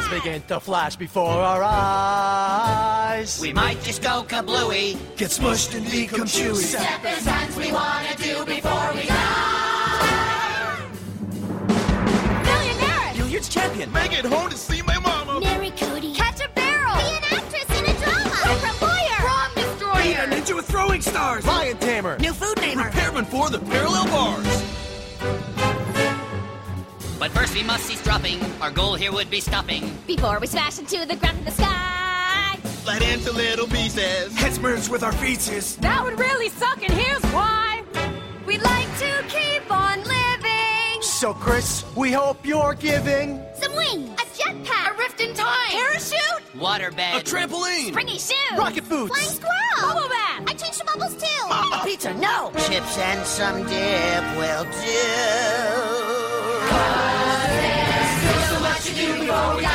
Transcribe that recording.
stars begin to flash before our eyes. We might just go kablooey, get smushed and become chewy. Step the signs we want to do before we die. Millionaire! Billiards champion. Make it home to see my mama. Mary Cody. Catch a barrel. Be an actress in a drama. Corporate lawyer. Prom destroyer. Be a ninja with throwing stars. Lion tamer. New food namer. Repairman for the parallel bars. but first we must cease dropping. Our goal here would be stopping before we smash into the ground in the sky. Split into little pieces. Heads merged with our feces. That would really suck, and here's why. We'd like to keep on living. So, Chris, we hope you're giving Some wings. A jetpack. A rift in time. Parachute. waterbed. A trampoline. Springy shoes. rocket boots. Flying squirrel. Bubble bath. I changed the bubbles too. A pizza, no. Chips and some dip will do. So much to do before we die.